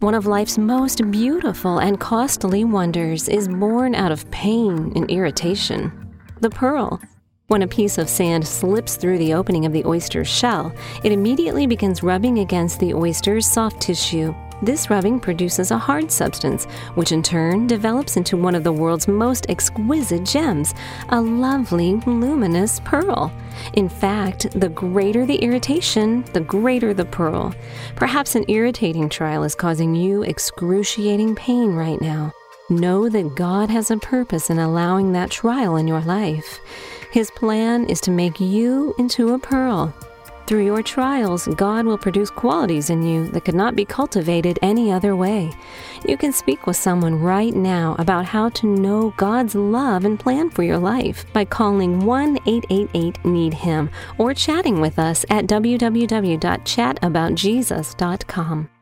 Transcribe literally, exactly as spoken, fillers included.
One of life's most beautiful and costly wonders is born out of pain and irritation. The pearl. When a piece of sand slips through the opening of the oyster's shell, it immediately begins rubbing against the oyster's soft tissue. This rubbing produces a hard substance, which in turn develops into one of the world's most exquisite gems, a lovely, luminous pearl. In fact, the greater the irritation, the greater the pearl. Perhaps an irritating trial is causing you excruciating pain right now. Know that God has a purpose in allowing that trial in your life. His plan is to make you into a pearl. Through your trials, God will produce qualities in you that could not be cultivated any other way. You can speak with someone right now about how to know God's love and plan for your life by calling one eight eight eight need him or chatting with us at w w w dot chat about jesus dot com.